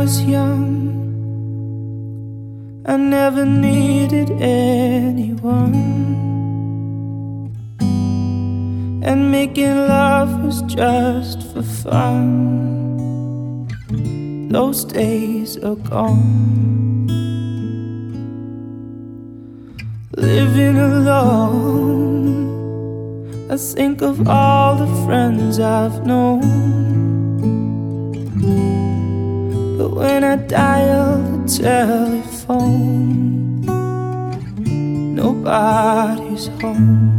was young, I never needed anyone, and making love was just for fun. Those days are gone. Living alone, I think of all the friends I've known, but when I dial the telephone, nobody's home.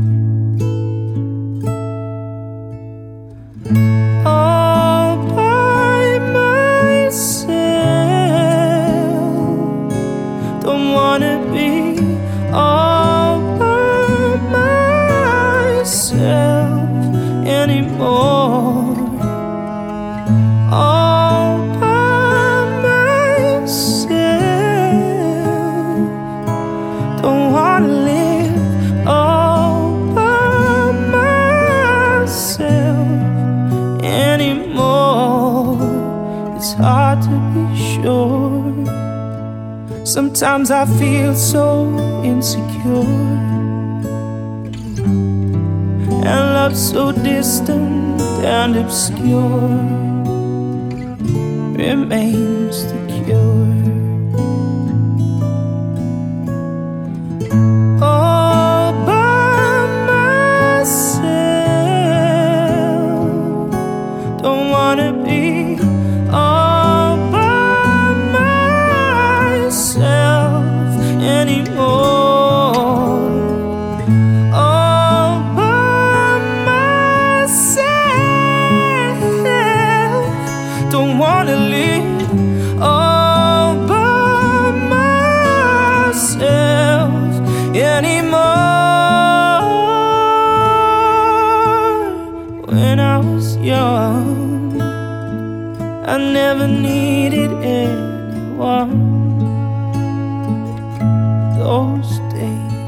All by myself, don't wanna be all by myself anymore. All by myself, don't wanna live all by myself anymore. It's hard to be sure. Sometimes I feel so insecure, and love so distant and obscure remains the cure. All by myself, don't wanna be all by myself anymore. All by myself, don't wanna live all by myself anymore. When I was young, I never needed anyone. Those days